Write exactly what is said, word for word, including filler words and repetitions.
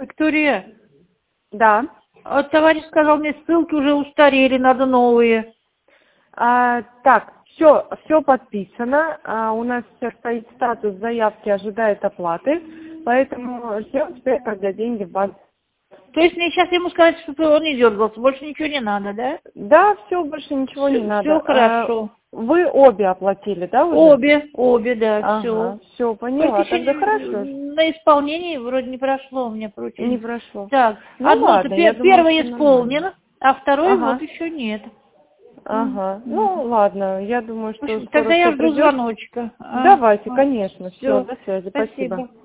Виктория, Да. а товарищ сказал, мне ссылки уже устарели, надо новые. А, так, все, все подписано. А, у нас сейчас стоит статус заявки, ожидает оплаты, поэтому ждем теперь, когда деньги в банк. То есть мне сейчас ему сказать, что он не дергался, больше ничего не надо, да? Да, все, больше ничего не Все, надо. все хорошо. А, вы обе оплатили, да, уже? Обе, обе, да, Ага, все. все, поняла, Только еще тогда не- хорошо. на исполнении вроде не прошло у меня Не поручение. прошло. Так, Ну одно-то ладно, я пе- думаю, первое все нормально. исполнено, а второе вот Ага, еще нет. ага. Ну ладно, я думаю, В что общем, скоро тогда все я жду придет. звоночка. А, Давайте, конечно. Все, все, до связи. Спасибо. спасибо.